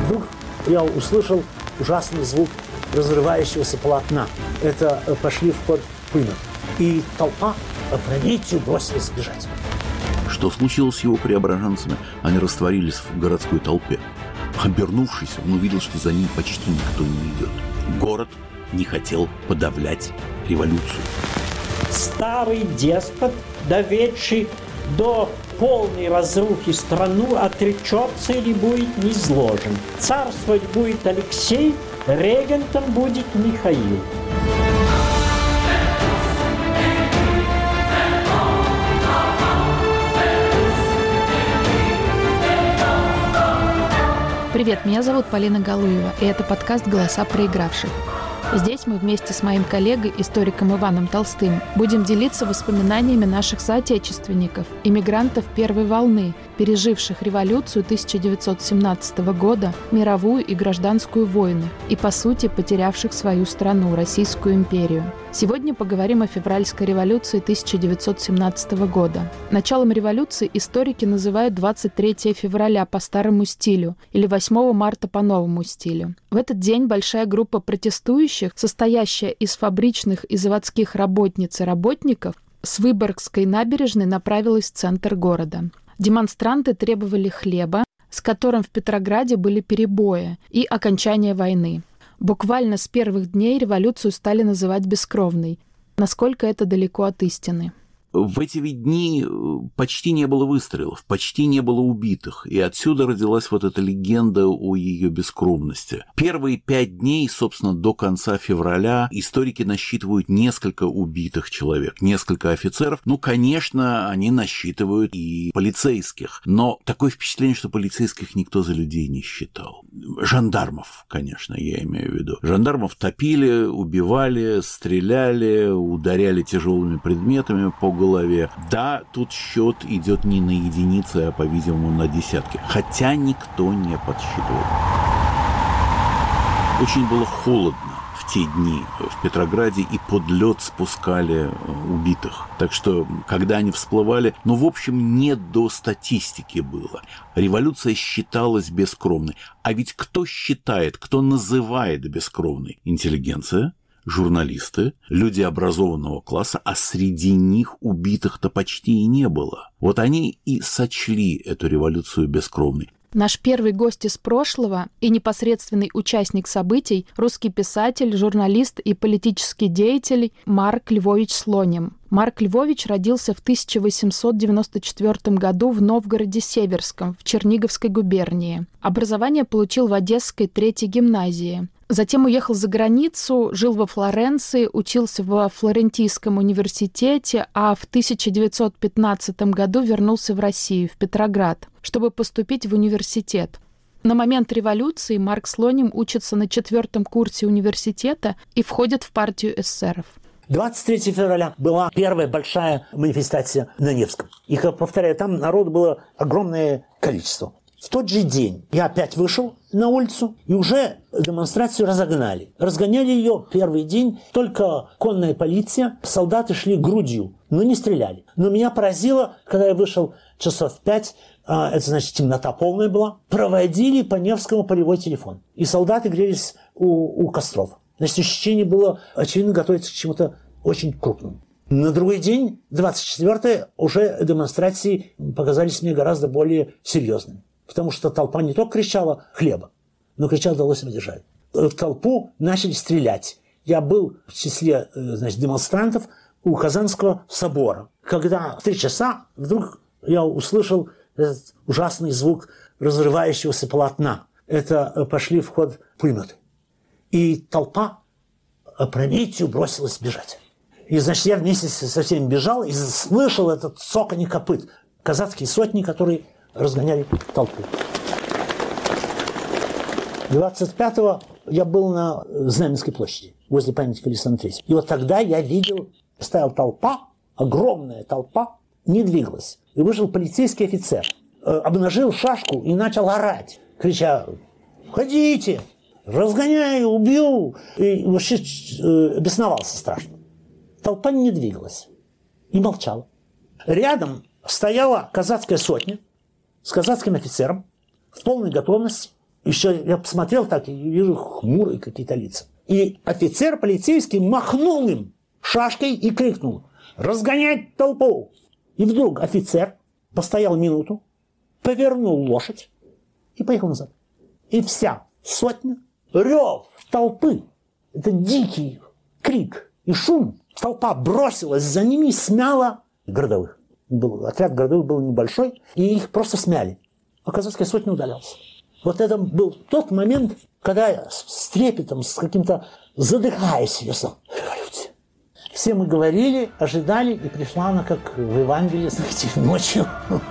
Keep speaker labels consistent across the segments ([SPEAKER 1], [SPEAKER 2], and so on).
[SPEAKER 1] Вдруг я услышал ужасный звук разрывающегося полотна. Это пошли в ход пулеметы. И толпа опрометью бросилась бежать.
[SPEAKER 2] Что случилось с его преображенцами? Они растворились в городской толпе. Обернувшись, он увидел, что за ним почти никто не идет. Город не хотел подавлять революцию.
[SPEAKER 3] Старый деспот, доведший до полной разрухи страну, отречется или будет низложен. Царствовать будет Алексей, регентом будет Михаил.
[SPEAKER 4] Привет, меня зовут Полина Галуева, и это подкаст «Голоса проигравших». Здесь мы вместе с моим коллегой, историком Иваном Толстым, будем делиться воспоминаниями наших соотечественников, иммигрантов первой волны, переживших революцию 1917 года, мировую и гражданскую войны, и, по сути, потерявших свою страну, Российскую империю. Сегодня поговорим о февральской революции 1917 года. Началом революции историки называют 23 февраля по старому стилю или 8 марта по новому стилю. В этот день большая группа протестующих, состоящая из фабричных и заводских работниц и работников, с Выборгской набережной направилась в центр города. Демонстранты требовали хлеба, с которым в Петрограде были перебои, и окончания войны. Буквально с первых дней революцию стали называть бескровной. Насколько это далеко от истины?
[SPEAKER 2] В эти ведь дни почти не было выстрелов, почти не было убитых, и отсюда родилась вот эта легенда о ее бескровности. Первые 5 дней, собственно, до конца февраля историки насчитывают несколько убитых человек, несколько офицеров. Ну, конечно, они насчитывают и полицейских, но такое впечатление, что полицейских никто за людей не считал. Жандармов, конечно, я имею в виду. Жандармов топили, убивали, стреляли, ударяли тяжелыми предметами по голове. Да, тут счет идет не на единицы, а, по-видимому, на десятки. Хотя никто не подсчитывал. Очень было холодно в те дни в Петрограде, и под лед спускали убитых. Так что, когда они всплывали, в общем, не до статистики было. Революция считалась бескровной. А ведь кто считает, кто называет бескровной? Интеллигенция, журналисты, люди образованного класса, а среди них убитых-то почти и не было. Вот они и сочли эту революцию бескровной.
[SPEAKER 4] Наш первый гость из прошлого и непосредственный участник событий – русский писатель, журналист и политический деятель Марк Львович Слоним. Марк Львович родился в 1894 году в Новгороде-Северском, в Черниговской губернии. Образование получил в Одесской 3-й гимназии. Затем уехал за границу, жил во Флоренции, учился во Флорентийском университете, а в 1915 году вернулся в Россию, в Петроград, чтобы поступить в университет. На момент революции Марк Слоним учится на 4-м курсе университета и входит в партию эсеров.
[SPEAKER 1] 23 февраля была первая большая манифестация на Невском. И, повторяю, там народу было огромное количество. В тот же день я опять вышел на улицу, и уже демонстрацию разогнали. Разгоняли ее первый день, только конная полиция, солдаты шли грудью, но не стреляли. Но меня поразило, когда я вышел часов 5, это значит темнота полная была, проводили по Невскому полевой телефон. И солдаты грелись у костров. Значит, ощущение было, очевидно, готовиться к чему-то очень крупному. На другой день, 24-е, уже демонстрации показались мне гораздо более серьезными. Потому что толпа не только кричала «хлеба», но кричала «далось держать». В толпу начали стрелять. Я был в числе демонстрантов у Казанского собора. Когда в 3 часа вдруг я услышал этот ужасный звук разрывающегося полотна. Это пошли в ход пулеметы. И толпа опрометью бросилась бежать. И, значит, я вместе со всеми бежал и слышал этот цоканье копыт. Казацкие сотни, которые разгоняли толпу. 25-го я был на Знаменской площади, возле памятника Александру III. И вот тогда я видел, стояла толпа, огромная толпа, не двигалась. И вышел полицейский офицер, обнажил шашку и начал орать, крича «Ходите! Разгоняю, убью!» И вообще бесновался страшно. Толпа не двигалась и молчала. Рядом стояла казацкая сотня с казацким офицером в полной готовности. еще я посмотрел так, и вижу хмурые какие-то лица. И офицер полицейский махнул им шашкой и крикнул: «Разгонять толпу!» И вдруг офицер постоял минуту, повернул лошадь и поехал назад. И вся сотня, рев толпы, это дикий крик и шум, толпа бросилась за ними и смяла городовых. Отряд городовых был небольшой, и их просто смяли. А казацкая сотня удалялась. Вот это был тот момент, когда я с трепетом, с каким-то задыхаясь, я сказал: революция. Все мы говорили, ожидали, и пришла она, как в Евангелии, знаете, ночью.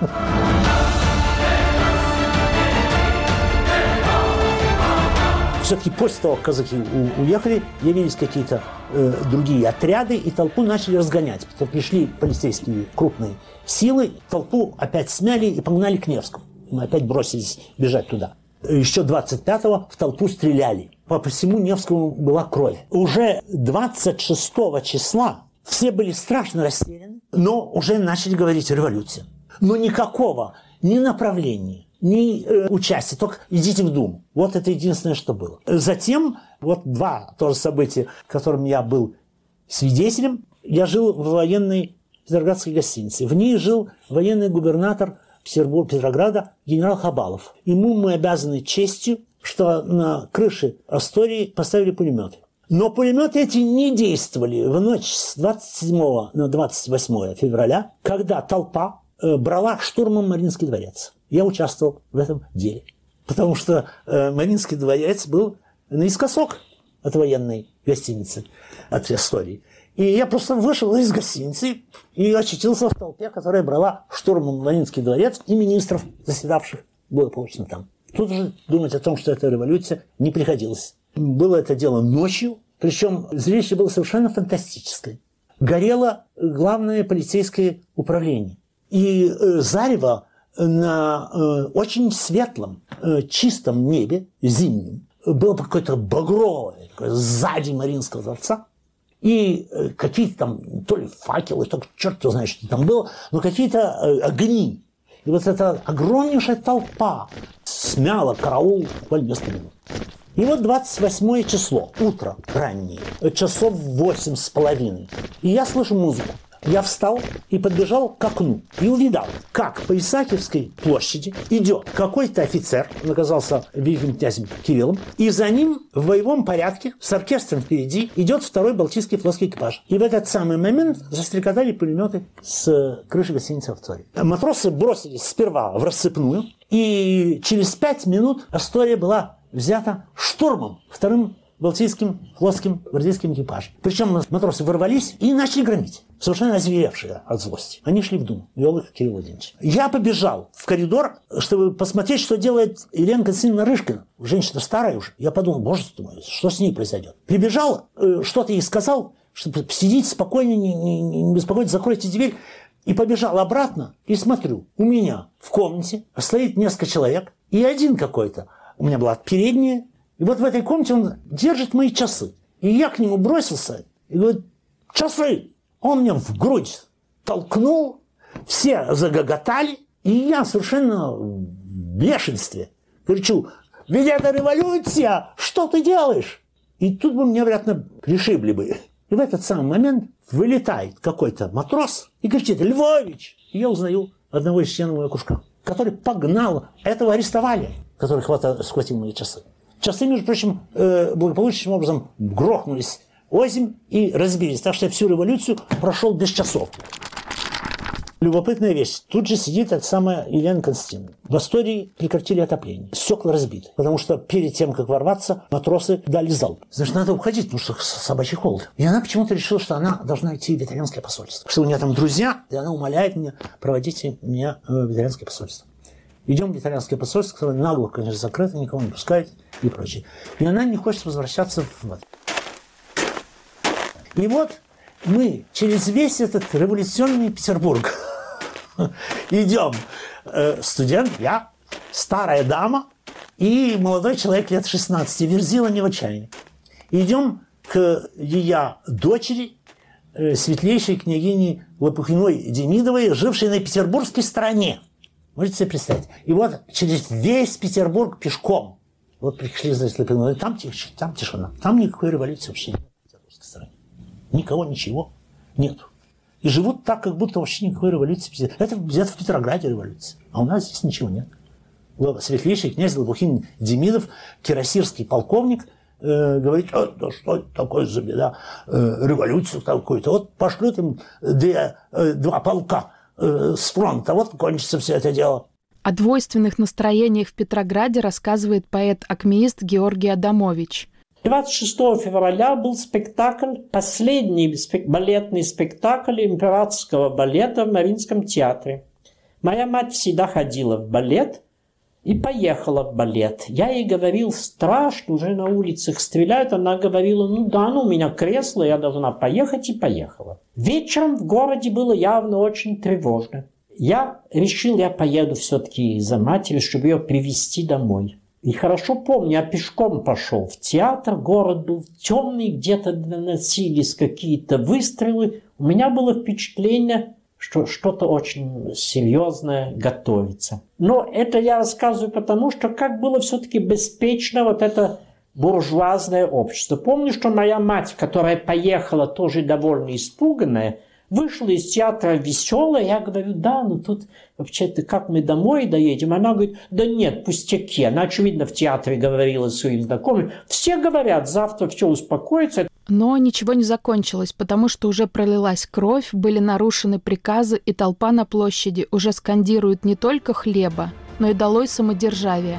[SPEAKER 1] Все-таки после того, как казаки уехали, явились какие-то другие отряды, и толпу начали разгонять. Потом пришли полицейские крупные силы, толпу опять смяли и погнали к Невскому. Мы опять бросились бежать туда. Еще 25-го в толпу стреляли. По всему Невскому была кровь. Уже 26 числа все были страшно растеряны, но уже начали говорить о революции. Но никакого ни направления, ни участия, только идите в Думу. Вот это единственное, что было. Затем, вот два тоже события, которым я был свидетелем. Я жил в военной Петроградской гостинице. В ней жил военный губернатор Петрограда генерал Хабалов. Ему мы обязаны честью, что на крыше Астории поставили пулеметы. Но пулеметы эти не действовали в ночь с 27 на 28 февраля, когда толпа брала штурмом Мариинский дворец. Я участвовал в этом деле. Потому что Мариинский дворец был наискосок от военной гостиницы, от Астории. И я просто вышел из гостиницы и очутился в толпе, которая брала штурмом Мариинский дворец и министров, заседавших благополучно там. Тут же думать о том, что это революция, не приходилось. Было это дело ночью, причем зрелище было совершенно фантастическое. Горело главное полицейское управление. И зарево на очень светлом, чистом небе, зимнем, было какое-то багровое, сзади Мариинского дворца. И какие-то там, то ли факелы, то черт кто знает, что там было, но какие-то огни. И вот эта огромнейшая толпа смяла караул буквально несколько минут. И вот 28 число, утро раннее, часов 8:30. И я слышу музыку. Я встал и подбежал к окну и увидал, как по Исаакиевской площади идет какой-то офицер, он оказался великим князем Кириллом, и за ним в боевом порядке с оркестром впереди идет второй Балтийский флотский экипаж. И в этот самый момент застрекотали пулеметы с крыши гостиницы Астория. Матросы бросились сперва в рассыпную, и через 5 минут Астория была взята штурмом вторым Балтийским флотским гвардейским экипажем. Причем матросы ворвались и начали громить, совершенно озверевшие от злости. Они шли в Думу, вел их Кирилл Владимирович. Я побежал в коридор, чтобы посмотреть, что делает Елена Константиновна Рыжкина. Женщина старая уже. Я подумал: боже мой, что с ней произойдет. Прибежал, что-то ей сказал, чтобы сидеть спокойно, не беспокойтесь, закройте дверь. И побежал обратно, и смотрю, у меня в комнате стоит несколько человек, и один какой-то. У меня была передняя. И вот в этой комнате он держит мои часы. И я к нему бросился и говорю: часы! Он меня в грудь толкнул, все загоготали, и я совершенно в бешенстве кричу: ведь это революция! Что ты делаешь? И тут бы меня, вероятно, пришибли бы. И в этот самый момент вылетает какой-то матрос и кричит: Львович! И я узнаю одного из членов моего кружка, который погнал, этого арестовали, который схватил мои часы. Часы, между прочим, благополучным образом грохнулись озимь и разбились. Так что я всю революцию прошел без часов. Любопытная вещь. Тут же сидит эта самая Елена Константиновна. В Астории прекратили отопление. Стекла разбиты. Потому что перед тем, как ворваться, матросы дали залп. Значит, надо уходить, потому что собачий холод. И она почему-то решила, что она должна идти в итальянское посольство. Что у нее там друзья, и она умоляет меня: проводите меня в итальянское посольство. Идем в итальянское посольство, которое нагло, конечно, закрыто, никого не пускает и прочее. И она не хочет возвращаться в... И вот мы через весь этот революционный Петербург идем. Студент, я, старая дама и молодой человек лет 16, Верзила Невочайный. Идем к ее дочери, светлейшей княгине Лопухиной Демидовой, жившей на петербургской стороне. Можете себе представить? И вот через весь Петербург пешком Вот пришли, значит, там тишина. Там никакой революции вообще нет в русской стране. Никого, ничего нету. И живут так, как будто вообще никакой революции. Это где-то в Петрограде революция. А у нас здесь ничего нет. Светлейший князь Лопухин Демидов, кирасирский полковник, говорит, да что это такое за беда, революцию какую-то. Вот пошлют им два полка с фронта, вот кончится все это дело.
[SPEAKER 4] О двойственных настроениях в Петрограде рассказывает поэт-акмеист Георгий Адамович.
[SPEAKER 3] 26 февраля был спектакль, последний балетный спектакль императорского балета в Мариинском театре. Моя мать всегда ходила в балет и поехала в балет. Я ей говорил, страшно, уже на улицах стреляют. Она говорила, у меня кресло, я должна поехать, и поехала. Вечером в городе было явно очень тревожно. Я решил, я поеду все-таки за матерью, чтобы ее привезти домой. И хорошо помню, я пешком пошел в театр, город был темный, где-то доносились какие-то выстрелы. У меня было впечатление, что что-то очень серьезное готовится. Но это я рассказываю потому, что как было все-таки беспечно вот это буржуазное общество. Помню, что моя мать, которая поехала тоже довольно испуганная, вышла из театра веселая. Я говорю, тут вообще-то как мы домой доедем? Она говорит, да нет, пустяки. Она, очевидно, в театре говорила своим знакомым. Все говорят, завтра все успокоится.
[SPEAKER 4] Но ничего не закончилось, потому что уже пролилась кровь, были нарушены приказы, и толпа на площади уже скандирует не только хлеба, но и долой самодержавие.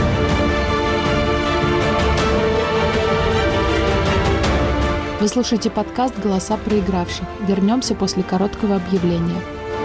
[SPEAKER 4] Вы слушаете подкаст «Голоса проигравших». Вернемся после короткого объявления.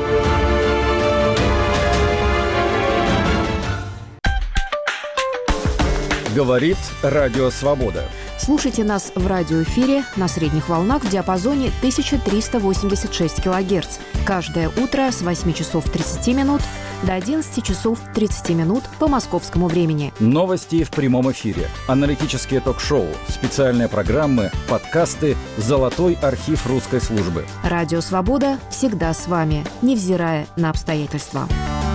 [SPEAKER 5] Говорит Радио Свобода.
[SPEAKER 6] Слушайте нас в радиоэфире на средних волнах в диапазоне 1386 кГц. Каждое утро с 8 часов 30 минут до 11 часов 30 минут по московскому времени.
[SPEAKER 5] Новости в прямом эфире, аналитические ток-шоу, специальные программы, подкасты, золотой архив русской службы.
[SPEAKER 6] Радио «Свобода» всегда с вами, невзирая на обстоятельства.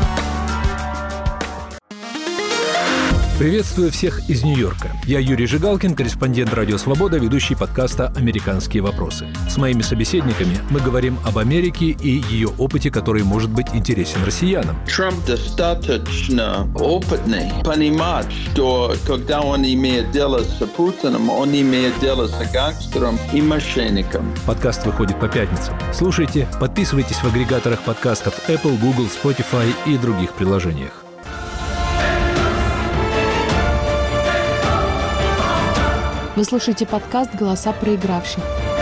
[SPEAKER 7] Приветствую всех из Нью-Йорка. Я Юрий Жигалкин, корреспондент «Радио Свобода», ведущий подкаста «Американские вопросы». С моими собеседниками мы говорим об Америке и ее опыте, который может быть интересен россиянам.
[SPEAKER 8] Трамп достаточно опытный понимать, что когда он имеет дело с Путиным, он имеет дело с гангстером и мошенником.
[SPEAKER 7] Подкаст выходит по пятницам. Слушайте, подписывайтесь в агрегаторах подкастов Apple, Google, Spotify и других приложениях.
[SPEAKER 4] Вы слушаете подкаст «Голоса проигравших».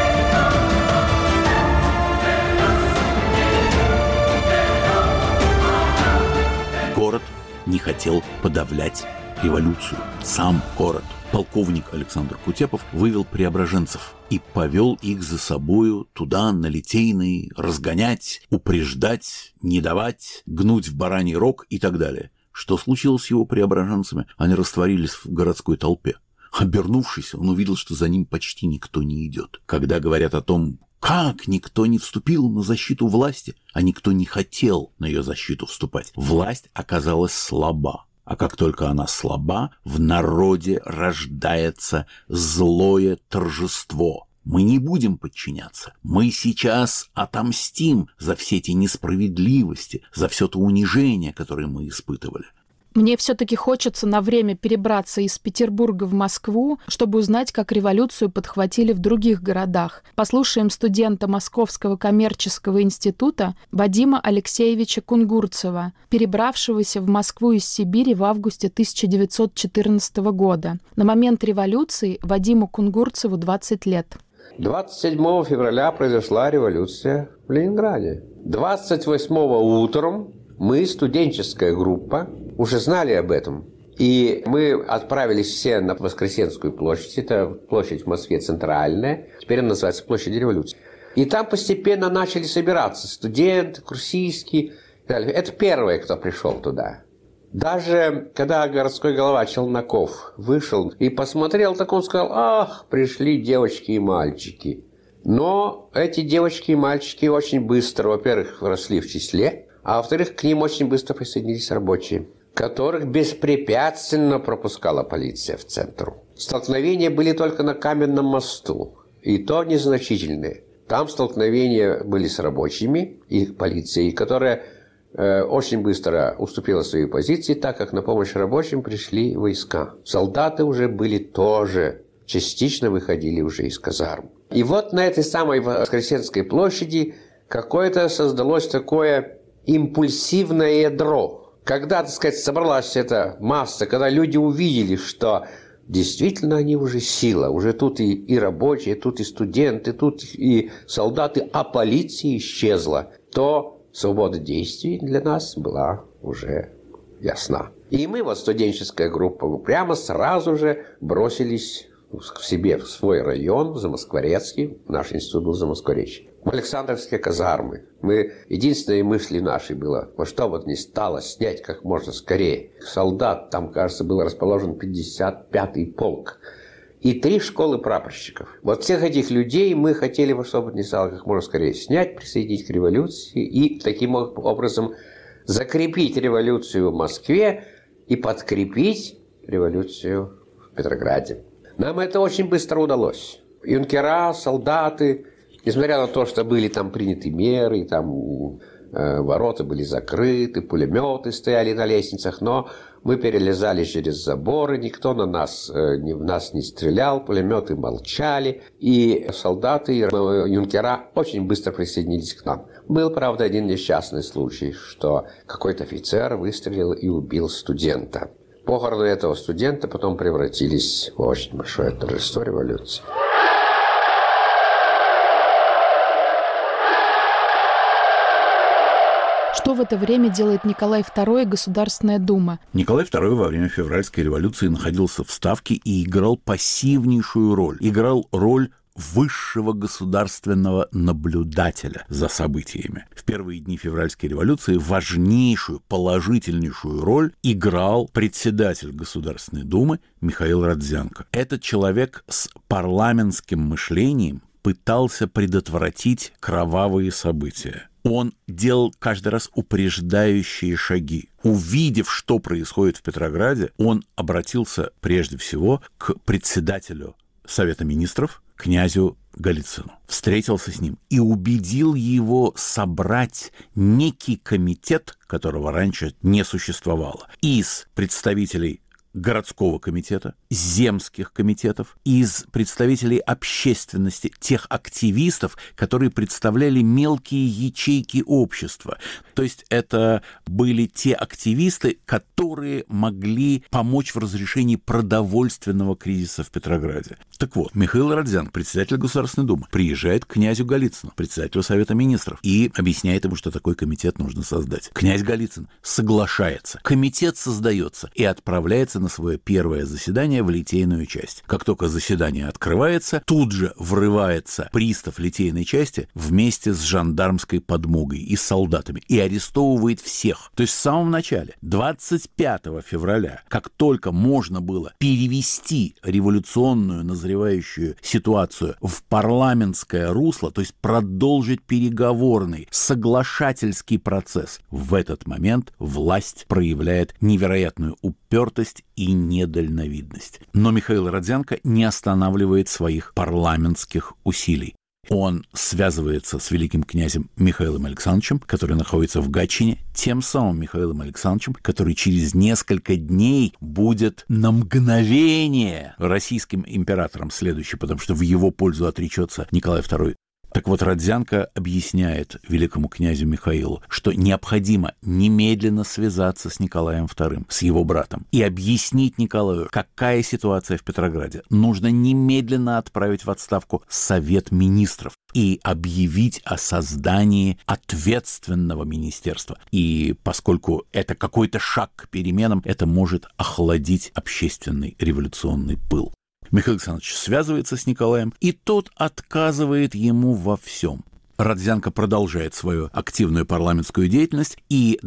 [SPEAKER 2] Город не хотел подавлять революцию. Сам город. Полковник Александр Кутепов вывел преображенцев и повел их за собою туда, на Литейный, разгонять, упреждать, не давать, гнуть в бараний рог и так далее. Что случилось с его преображенцами? Они растворились в городской толпе. Обернувшись, он увидел, что за ним почти никто не идет. Когда говорят о том, как никто не вступил на защиту власти, а никто не хотел на ее защиту вступать, власть оказалась слаба. А как только она слаба, в народе рождается злое торжество. Мы не будем подчиняться. Мы сейчас отомстим за все те несправедливости, за все то унижение, которое мы испытывали.
[SPEAKER 4] Мне все-таки хочется на время перебраться из Петербурга в Москву, чтобы узнать, как революцию подхватили в других городах. Послушаем студента Московского коммерческого института Вадима Алексеевича Кунгурцева, перебравшегося в Москву из Сибири в августе 1914 года. На момент революции Вадиму Кунгурцеву 20 лет.
[SPEAKER 9] 27 февраля произошла революция в Ленинграде. 28-го утром мы, студенческая группа, уже знали об этом. И мы отправились все на Воскресенскую площадь. Это площадь в Москве центральная. Теперь она называется Площадь Революции. И там постепенно начали собираться студенты, курсистские и так далее. Это первые, кто пришел туда. Даже когда городской голова Челноков вышел и посмотрел, так он сказал: ах, пришли девочки и мальчики. Но эти девочки и мальчики очень быстро, во-первых, росли в числе, а во-вторых, к ним очень быстро присоединились рабочие. которых беспрепятственно пропускала полиция в центр. Столкновения были только на Каменном мосту, и то незначительные. Там столкновения были с рабочими и полицией, которая очень быстро уступила свои позиции, так как на помощь рабочим пришли войска. Солдаты уже были тоже, частично выходили уже из казарм. И вот на этой самой Воскресенской площади какое-то создалось такое импульсивное ядро. Когда, так сказать, собралась эта масса, когда люди увидели, что действительно они уже сила, уже тут и рабочие, тут и студенты, тут и солдаты, а полиция исчезла, то свобода действий для нас была уже ясна. И мы, вот студенческая группа, прямо сразу же бросились к себе в свой район, в Замоскворецкий, наш институт был в Замоскворечье, в Александровские казармы. Единственной мыслью нашей было, во что вот не стало, снять как можно скорее. Солдат, там, кажется, был расположен 55-й полк. И 3 школы прапорщиков. Вот всех этих людей мы хотели во что бы ни стало как можно скорее снять, присоединить к революции и таким образом закрепить революцию в Москве и подкрепить революцию в Петрограде. Нам это очень быстро удалось. Юнкера, солдаты, несмотря на то, что были там приняты меры, там ворота были закрыты, пулеметы стояли на лестницах, но мы перелезали через заборы, никто в нас не стрелял, пулеметы молчали, и солдаты и юнкера очень быстро присоединились к нам. Был, правда, один несчастный случай, что какой-то офицер выстрелил и убил студента. Похороны этого студента потом превратились в очень большое торжество революции.
[SPEAKER 4] Что в это время делает Николай II и Государственная Дума?
[SPEAKER 2] Николай II во время февральской революции находился в Ставке и играл пассивнейшую роль. Играл роль высшего государственного наблюдателя за событиями. В первые дни февральской революции важнейшую, положительнейшую роль играл председатель Государственной Думы Михаил Родзянко. Этот человек с парламентским мышлением пытался предотвратить кровавые события. Он делал каждый раз упреждающие шаги. Увидев, что происходит в Петрограде, он обратился прежде всего к председателю Совета министров, князю Голицыну. Встретился с ним и убедил его собрать некий комитет, которого раньше не существовало, из представителей городского комитета, земских комитетов, из представителей общественности, тех активистов, которые представляли мелкие ячейки общества. То есть это были те активисты, которые могли помочь в разрешении продовольственного кризиса в Петрограде. Так вот, Михаил Родзянко, председатель Государственной Думы, приезжает к князю Голицыну, председателю Совета министров, и объясняет ему, что такой комитет нужно создать. Князь Голицын соглашается. Комитет создается и отправляется на свое первое заседание в Литейную часть. Как только заседание открывается, тут же врывается пристав Литейной части вместе с жандармской подмогой и солдатами и арестовывает всех. То есть в самом начале, 25 февраля, как только можно было перевести революционную назревающую ситуацию в парламентское русло, то есть продолжить переговорный, соглашательский процесс, в этот момент власть проявляет невероятную упертость и недальновидность. Но Михаил Родзянко не останавливает своих парламентских усилий. Он связывается с великим князем Михаилом Александровичем, который находится в Гатчине, тем самым Михаилом Александровичем, который через несколько дней будет на мгновение российским императором следующий, потому что в его пользу отречется Николай II. Так вот, Родзянко объясняет великому князю Михаилу, что необходимо немедленно связаться с Николаем II, с его братом, и объяснить Николаю, какая ситуация в Петрограде. Нужно немедленно отправить в отставку Совет министров и объявить о создании ответственного министерства. И поскольку это какой-то шаг к переменам, это может охладить общественный революционный пыл. Михаил Александрович связывается с Николаем, и тот отказывает ему во всем. Родзянко продолжает свою активную парламентскую деятельность, и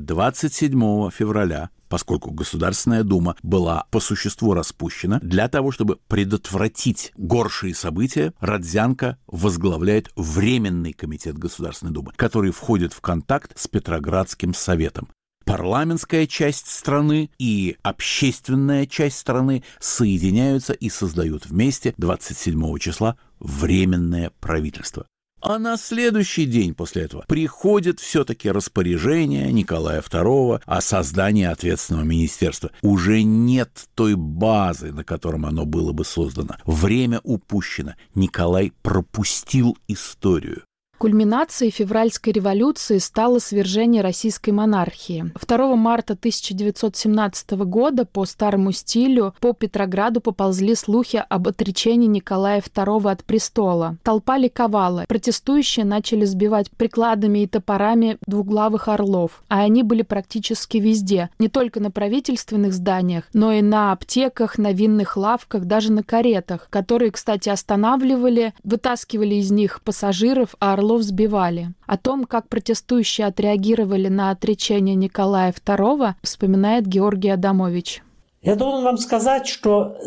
[SPEAKER 2] 27 февраля, поскольку Государственная Дума была по существу распущена, для того, чтобы предотвратить горшие события, Родзянко возглавляет Временный комитет Государственной Думы, который входит в контакт с Петроградским советом. парламентская часть страны и общественная часть страны соединяются и создают вместе 27 числа Временное правительство. А на следующий день после этого приходит все-таки распоряжение Николая II о создании ответственного министерства. Уже нет той базы, на котором оно было бы создано. Время упущено. Николай пропустил историю.
[SPEAKER 4] Кульминацией февральской революции стало свержение российской монархии. 2 марта 1917 года по старому стилю по Петрограду поползли слухи об отречении Николая II от престола. Толпа ликовала. Протестующие начали сбивать прикладами и топорами двуглавых орлов, а они были практически везде, не только на правительственных зданиях, но и на аптеках, на винных лавках, даже на каретах, которые, кстати, останавливали, вытаскивали из них пассажиров, а орлов сбивали. О том, как протестующие отреагировали на отречение Николая II, вспоминает Георгий Адамович.
[SPEAKER 3] Я должен вам сказать, что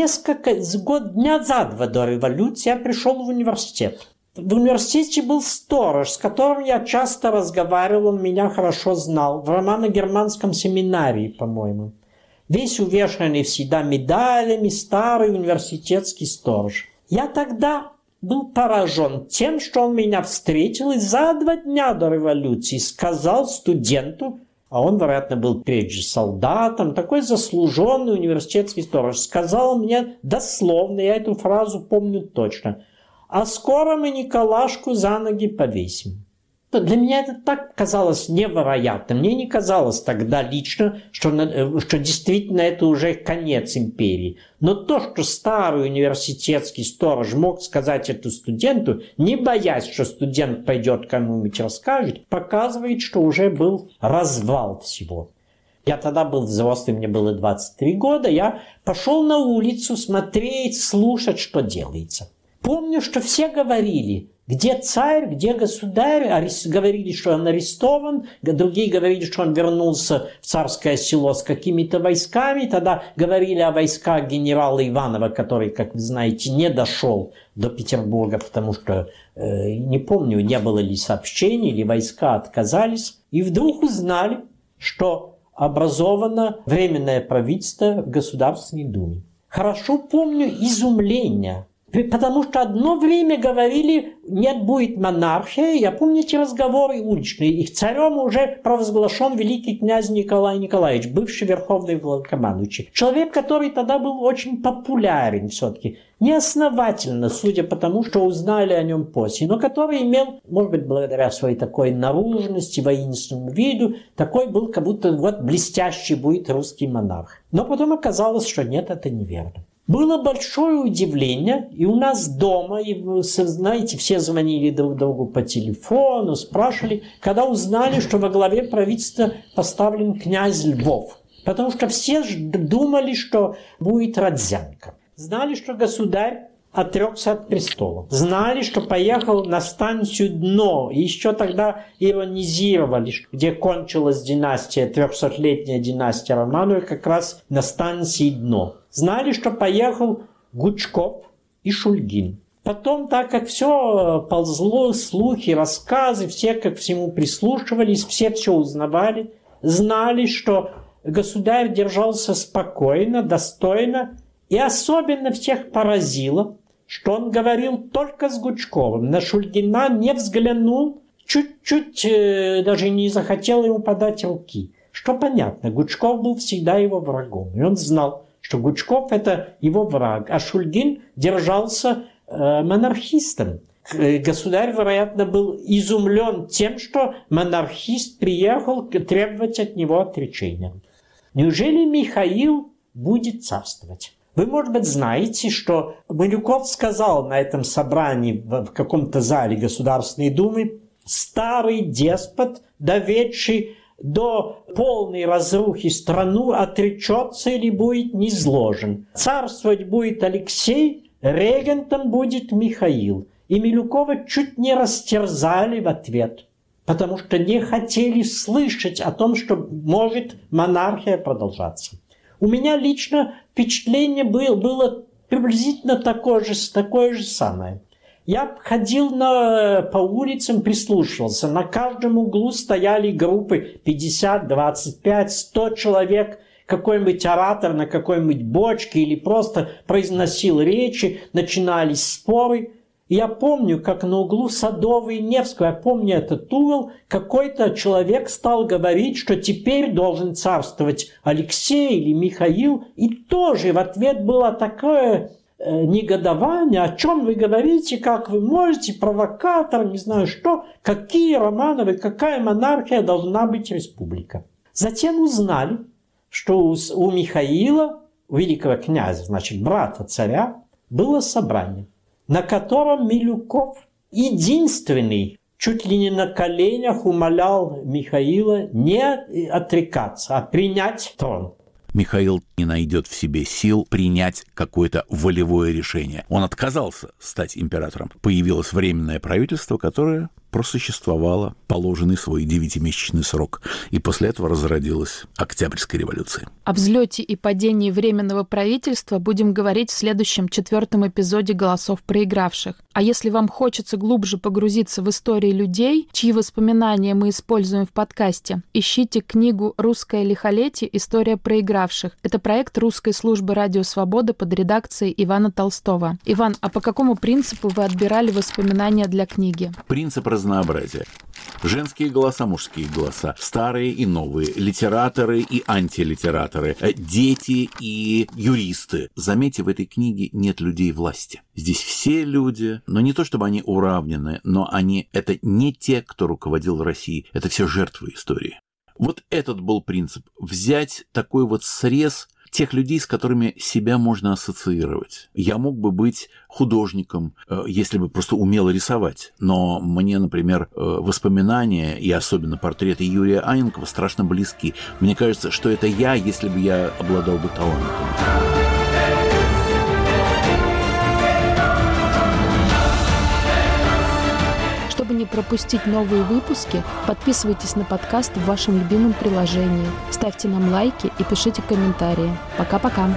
[SPEAKER 3] дня за два до революции я пришел в университет. В университете был сторож, с которым я часто разговаривал, он меня хорошо знал, в романо-германском семинарии, по-моему. Весь увешанный всегда медалями, старый университетский сторож. Я тогда был поражен тем, что он меня встретил и за 2 дня до революции сказал студенту, а он, вероятно, был прежде солдатом, такой заслуженный университетский сторож, сказал мне дословно, я эту фразу помню точно: «А скоро мы Николашку за ноги повесим». Для меня это так казалось невероятным. Мне не казалось тогда лично, что действительно это уже конец империи. Но то, что старый университетский сторож мог сказать это студенту, не боясь, что студент пойдет кому-нибудь расскажет, показывает, что уже был развал всего. Я тогда был взрослый, мне было 23 года. Я пошел на улицу смотреть, слушать, что делается. Помню, что все говорили: где царь, где государь? Говорили, что он арестован, другие говорили, что он вернулся в царское село с какими-то войсками. Тогда говорили о войсках генерала Иванова, который, как вы знаете, не дошел до Петербурга, потому что, не помню, не было ли сообщений, или войска отказались. И вдруг узнали, что образовано Временное правительство в Государственной Думе. Хорошо помню изумление. Потому что одно время говорили, нет, будет монархия. Я помню эти разговоры уличные. Их царем уже провозглашен великий князь Николай Николаевич, бывший верховный главнокомандующий. Человек, который тогда был очень популярен все-таки. Неосновательно, судя по тому, что узнали о нем после. Но который имел, может быть, благодаря своей такой наружности, воинственному виду, такой был, как будто вот блестящий будет русский монарх. Но потом оказалось, что нет, это неверно. Было большое удивление, и у нас дома, и, знаете, все звонили друг другу по телефону, спрашивали, когда узнали, что во главе правительства поставлен князь Львов. Потому что все думали, что будет Родзянко. Знали, что государь отрекся от престола. Знали, что поехал на станцию Дно. И еще тогда иронизировали, где кончилась династия, 300-летняя династия Романовых, как раз на станции Дно. Знали, что поехал Гучков и Шульгин. Потом, так как все ползло, слухи, рассказы, все как всему прислушивались, все узнавали, знали, что государь держался спокойно, достойно, и особенно всех поразило, что он говорил только с Гучковым. На Шульгина не взглянул, чуть-чуть даже не захотел ему подать руки. Что понятно, Гучков был всегда его врагом. И он знал, что Гучков – это его враг, а Шульгин держался монархистом. Государь, вероятно, был изумлен тем, что монархист приехал требовать от него отречения. Неужели Михаил будет царствовать? Вы, может быть, знаете, что Малюков сказал на этом собрании в каком-то зале Государственной Думы: старый деспот, доведший до полной разрухи страну, отречется или будет низложен. Царствовать будет Алексей, регентом будет Михаил. И Милюкова чуть не растерзали в ответ, потому что не хотели слышать о том, что может монархия продолжаться. У меня лично впечатление было приблизительно такое же самое. Я ходил по улицам, прислушивался. На каждом углу стояли группы 50, 25, 100 человек. Какой-нибудь оратор на какой-нибудь бочке или просто произносил речи, начинались споры. Я помню, как на углу Садовой и Невского, я помню этот угол, какой-то человек стал говорить, что теперь должен царствовать Алексей или Михаил. И тоже в ответ было такое негодование: о чем вы говорите, как вы можете, провокатор, не знаю что, какие Романовы, какая монархия должна быть республика. Затем узнали, что у Михаила, у великого князя, значит, брата царя, было собрание, на котором Милюков единственный чуть ли не на коленях умолял Михаила не отрекаться, а принять трон.
[SPEAKER 2] Михаил не найдет в себе сил принять какое-то волевое решение. Он отказался стать императором. Появилось временное правительство, которое просуществовало положенный свой 9-месячный срок. И после этого разродилась Октябрьская революция.
[SPEAKER 4] О взлете и падении Временного правительства будем говорить в следующем 4-м эпизоде «Голосов проигравших». А если вам хочется глубже погрузиться в истории людей, чьи воспоминания мы используем в подкасте, ищите книгу «Русское лихолетие. История проигравших». Это проект русской службы «Радио Свобода» под редакцией Ивана Толстого. Иван, а по какому принципу вы отбирали воспоминания для книги?
[SPEAKER 2] Принцип разнообразия. Женские голоса, мужские голоса, старые и новые, литераторы и антилитераторы, дети и юристы. Заметьте, в этой книге нет людей власти. Здесь все люди, но не то чтобы они уравнены, но это не те, кто руководил Россией, это все жертвы истории. Вот этот был принцип. Взять такой вот срез тех людей, с которыми себя можно ассоциировать. Я мог бы быть художником, если бы просто умел рисовать. Но мне, например, воспоминания и особенно портреты Юрия Анненкова страшно близки. Мне кажется, что это я, если бы я обладал бы талантом.
[SPEAKER 4] Чтобы не пропустить новые выпуски, подписывайтесь на подкаст в вашем любимом приложении, ставьте нам лайки и пишите комментарии. Пока-пока!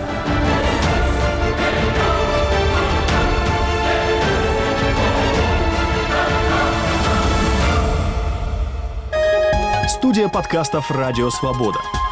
[SPEAKER 10] Студия подкастов «Радио Свобода».